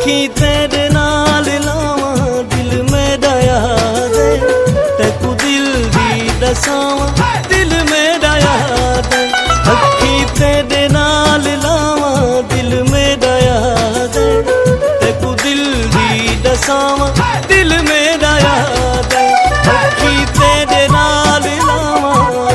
अखी तेरे नाल लावा दिल मेरा याद है, तेकू दिल दी दसावा दिल मेरा याद है। अखी तेरे नाल लावा दिल मेरा याद है, तेकू दिल दी दसावा दिल मेरा याद है। अखी तेरे नाल लावा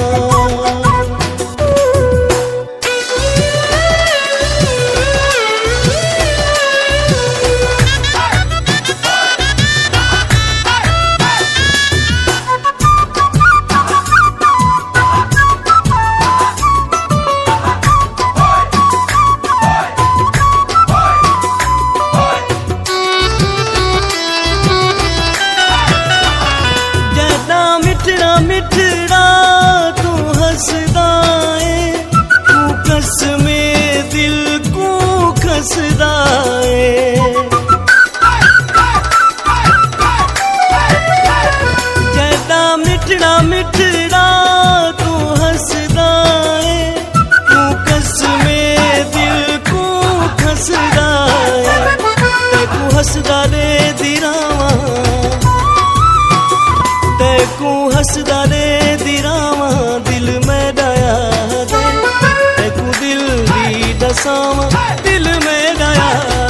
मिठड़ा तू हसदा है, तू कसमे दिल को खसदा है। जदा मिठड़ा मिठड़ा तू हसदा है, तू कसमे दिल को खसदा है। तू हसदा रे दिरावा, तू हसदा रे दिरावा दिल मेरा याद है, तू दिल दी दसावा दिल मेरा याद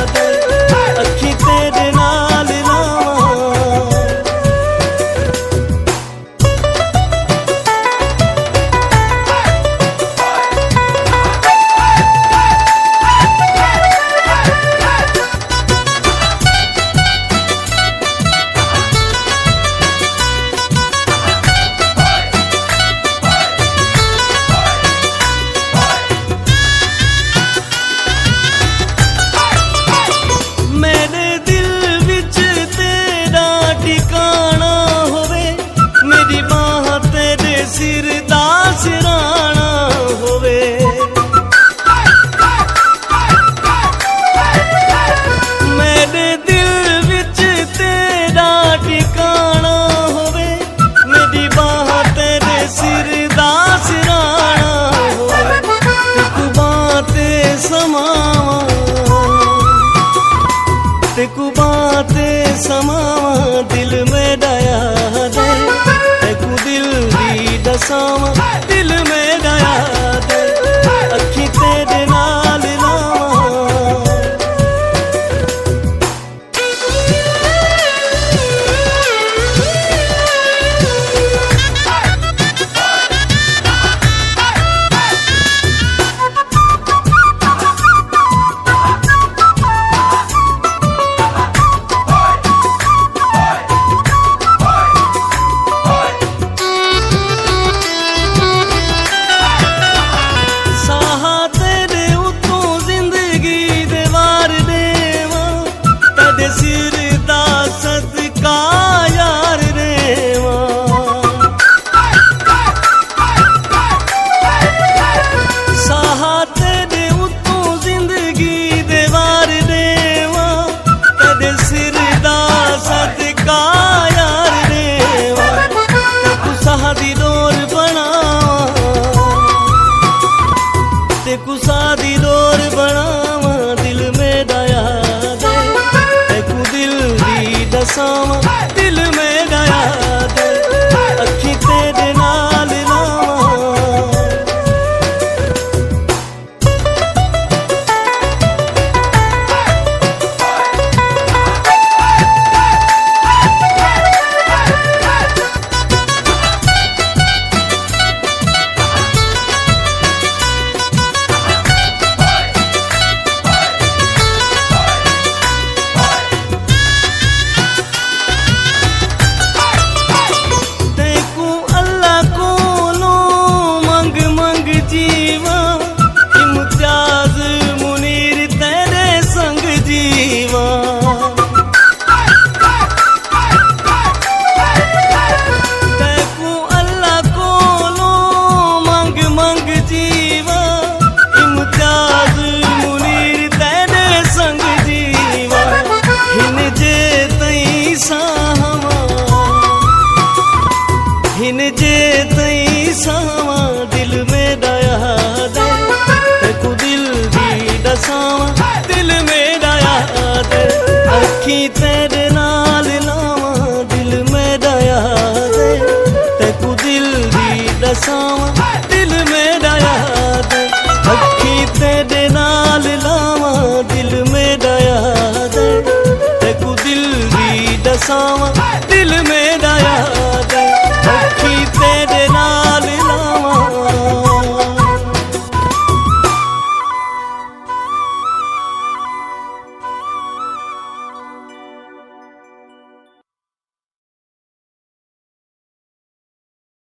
तेरे नाल लावां दिल मेरा याद है, तेकू दिल दी दसावां दिल मेरा याद है। अखी तेरे नाल लावां दिल मेरा याद है, तेकू दिल दी दसावां